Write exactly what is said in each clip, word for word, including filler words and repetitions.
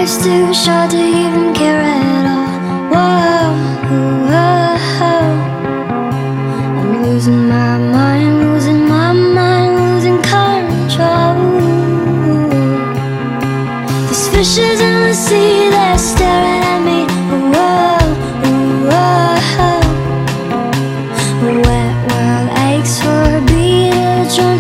Life's too short to even care at all. Whoa, whoa. I'm losing my mind, losing my mind, losing control. There's fishes in the sea, they're staring at me. Whoa, whoa. The wet world aches for a beat of a drum.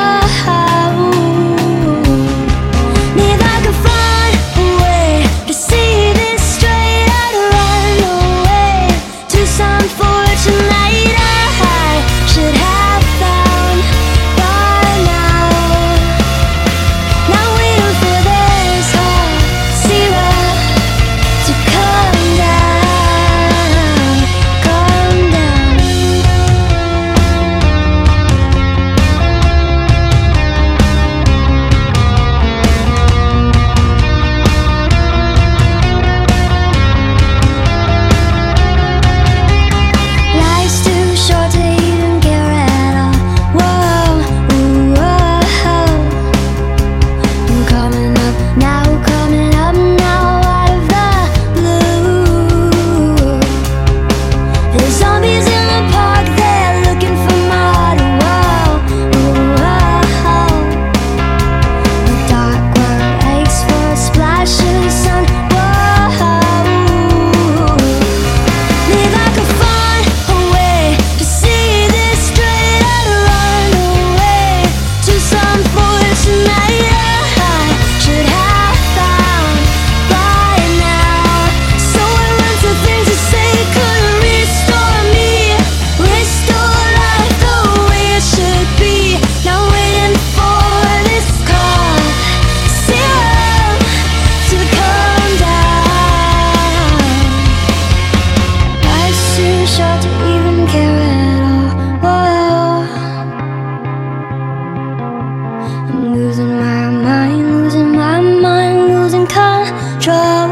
I'm losing my mind, losing my mind, losing control.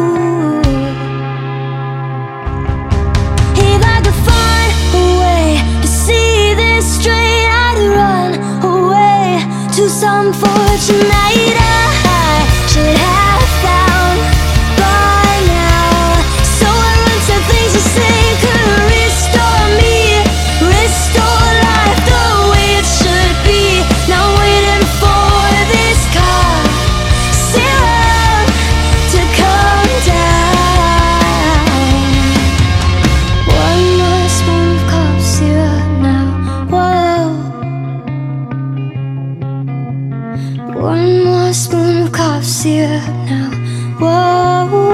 If I could find a way to see this straight, I'd run away to some fortune night I should have found by now. So I run to things you say could restore me, restore life the way it should be. Now waiting for this car syrup to come down. One more spoon of cough syrup now. Whoa. One more spoon of cough syrup now. Whoa.